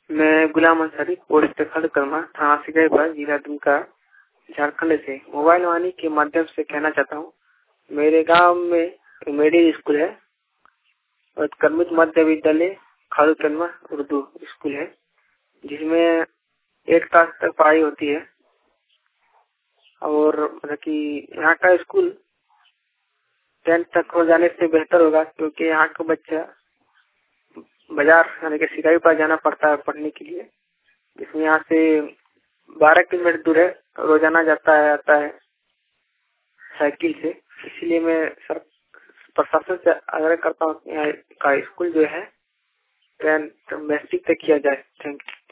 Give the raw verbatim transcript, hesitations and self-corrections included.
मैं गुलाम अंसारी, पोस्ट खड़करमा, थाना सिकरपुर, जिला दुमका, झारखंड से मोबाइल वाणी के माध्यम से कहना चाहता हूँ। मेरे गांव में मिडिल स्कूल है और कर्मित मध्य विद्यालय खड़करमा उर्दू स्कूल है, जिसमें एट क्लास तक पढ़ाई होती है। और मतलब कि यहाँ का स्कूल टेंथ तक हो जाने से बेहतर होगा, क्योंकि यहाँ का बच्चा बाजार यानी कि सिकरपुर जाना पड़ता है पढ़ने के लिए, जिसमें यहाँ से बारह किलोमीटर दूर है। रोजाना जाता है आता है साइकिल से। इसलिए मैं सर प्रशासन से आग्रह करता हूँ यहाँ का स्कूल जो है टेंथ मैट्रिक तक किया जाए। Thank you.